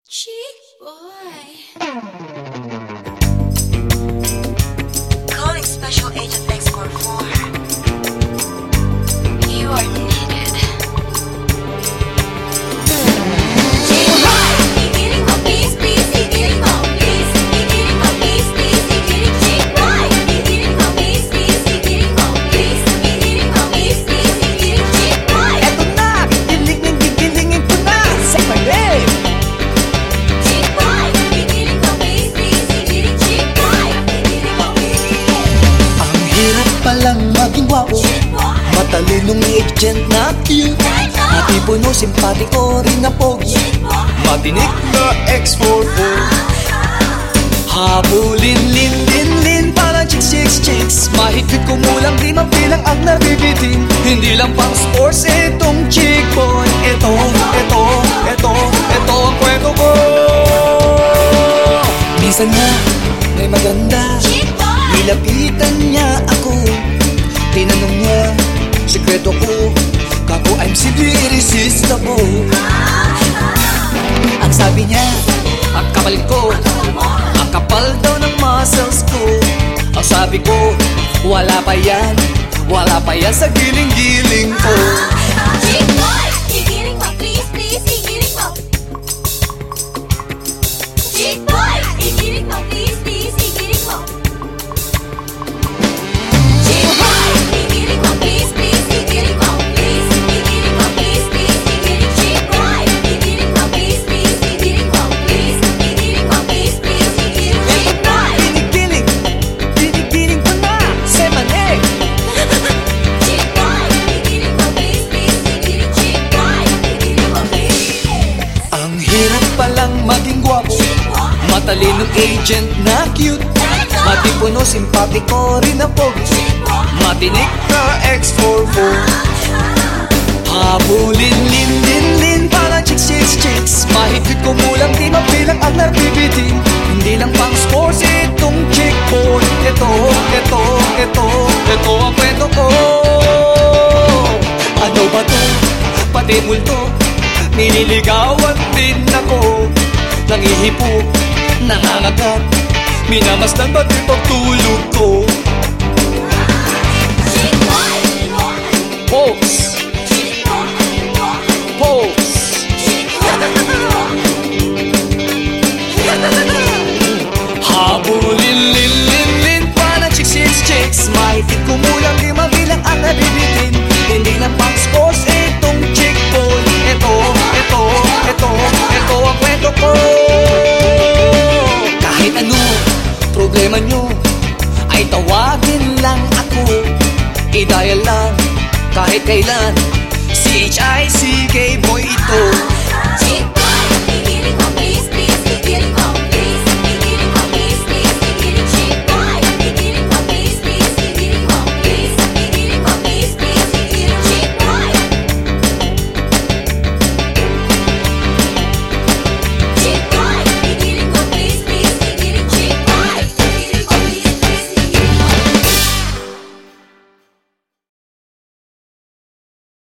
Chick boy. Calling Special Agent X44. You are needed. Chick boy! Igiling mo, please, please. Igiling mo, please. Igiling mo, please, please. Igiling chick boy. Igiling mo, please, please. Igiling mo, please. Igiling mo, please, please. Igiling chick boy. Eto na, gigilingin ko na. Say my name. Chick boy. Igiling mo, please, please. Igiling chick boy. Igiling mo, please. Ang hirap palang maging gwapo, matalinong agent na cute, matipuno, simpatiko rin na pogi, matinik na X44. Habulin, lin, parang chicks. Mahigpit kumulang di mabilang ang nabibitin. Hindi lang pang sports itong chick boy. Ito ang kwento ko. Minsan nga may maganda, nilapitan niya ako. Tinanong niya, sikreto ko, kako I'm simply irresistible. Ang sabi niya, ang kapal ko, ang kapal daw ng muscles ko. Ang sabi ko, wala pa yan sa giling-giling ko. Chick boy. Igiling mo, please, please. Igiling mo. Chick boy. Igiling mo, please, please. Igiling mo. Chick boy. Igiling mo, please, please. Igiling mo, please. Igiling mo, please, please. Igiling chick boy. Igiling mo, please, please. Igiling mo, please. Igiling mo, please, please. Igiling chick boy. Ginigiling ko na, say my name. Chick boy. Igiling mo, please, please. Igiling chick boy. Igiling mo, please. Ang hirap palang maging gwapo, matalinong agent na cute, matipuno, simpatiko rin na pogi, matinik na X44. Habulin, lin, parang chicks. Mahigpit kumulang di mabilang ang nabibitin. Hindi lang pang sports itong chick boy. Ito ang kwento ko. Ano ba to? Pati multo, nililigawan din ako. Nangihipo, nangangagat, minamasdan pati pagtulog ko. Chick boy. Pose, Chick boy. pose. Habulin, lin, parang chicks. Mahigpit kumulang di mabilang ang nabibitin. Hindi lang pang sports itong chick boy. Ito ang kwento ko. Kahit ano problema nyo, ay tawagin lang ako. I-dial lang kahit kailan, CHICK boy ito.